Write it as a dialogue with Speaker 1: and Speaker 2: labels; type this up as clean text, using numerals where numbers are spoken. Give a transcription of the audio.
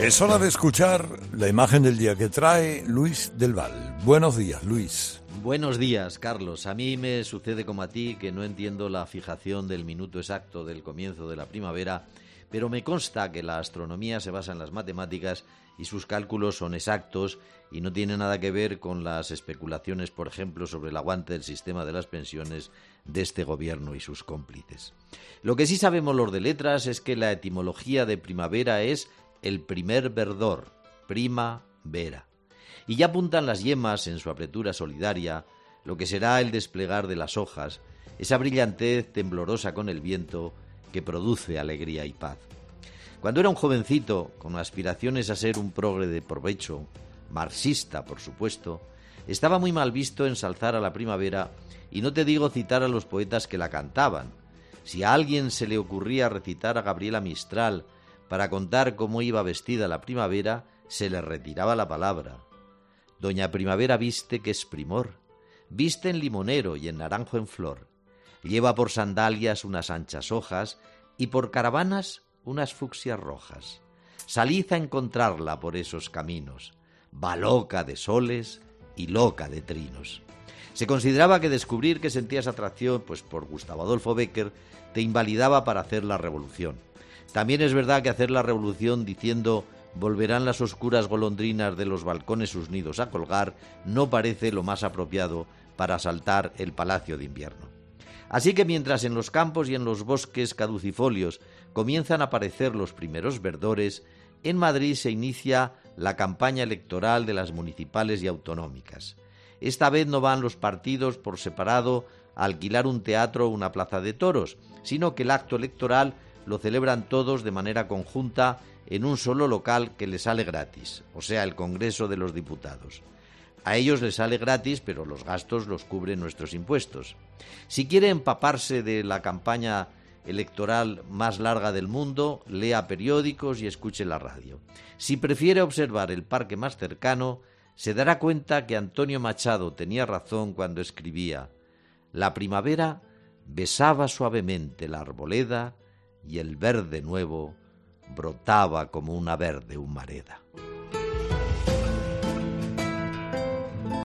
Speaker 1: Es hora de escuchar la imagen del día que trae Luis del Val. Buenos días, Luis.
Speaker 2: Buenos días, Carlos. A mí me sucede como a ti que no entiendo la fijación del minuto exacto del comienzo de la primavera, pero me consta que la astronomía se basa en las matemáticas y sus cálculos son exactos y no tiene nada que ver con las especulaciones, por ejemplo, sobre el aguante del sistema de las pensiones de este gobierno y sus cómplices. Lo que sí sabemos los de letras es que la etimología de primavera es el primer verdor, prima vera. Y ya apuntan las yemas en su apretura solidaria, lo que será el desplegar de las hojas, esa brillantez temblorosa con el viento que produce alegría y paz. Cuando era un jovencito, con aspiraciones a ser un progre de provecho, marxista por supuesto, estaba muy mal visto ensalzar a la primavera, y no te digo citar a los poetas que la cantaban. Si a alguien se le ocurría recitar a Gabriela Mistral para contar cómo iba vestida la primavera, se le retiraba la palabra. Doña Primavera viste que es primor, viste en limonero y en naranjo en flor, lleva por sandalias unas anchas hojas y por caravanas unas fucsias rojas. Salid a encontrarla por esos caminos, va loca de soles y loca de trinos. Se consideraba que descubrir que sentías atracción por Gustavo Adolfo Bécquer te invalidaba para hacer la revolución. También es verdad que hacer la revolución diciendo volverán las oscuras golondrinas de los balcones sus nidos a colgar no parece lo más apropiado para asaltar el Palacio de Invierno. Así que mientras en los campos y en los bosques caducifolios comienzan a aparecer los primeros verdores, en Madrid se inicia la campaña electoral de las municipales y autonómicas. Esta vez no van los partidos por separado a alquilar un teatro o una plaza de toros, sino que el acto electoral lo celebran todos de manera conjunta en un solo local que les sale gratis, o sea, el Congreso de los Diputados. A ellos les sale gratis, pero los gastos los cubren nuestros impuestos. Si quiere empaparse de la campaña electoral más larga del mundo, lea periódicos y escuche la radio. Si prefiere observar el parque más cercano, se dará cuenta que Antonio Machado tenía razón cuando escribía: la primavera besaba suavemente la arboleda y el verde nuevo brotaba como una verde humareda.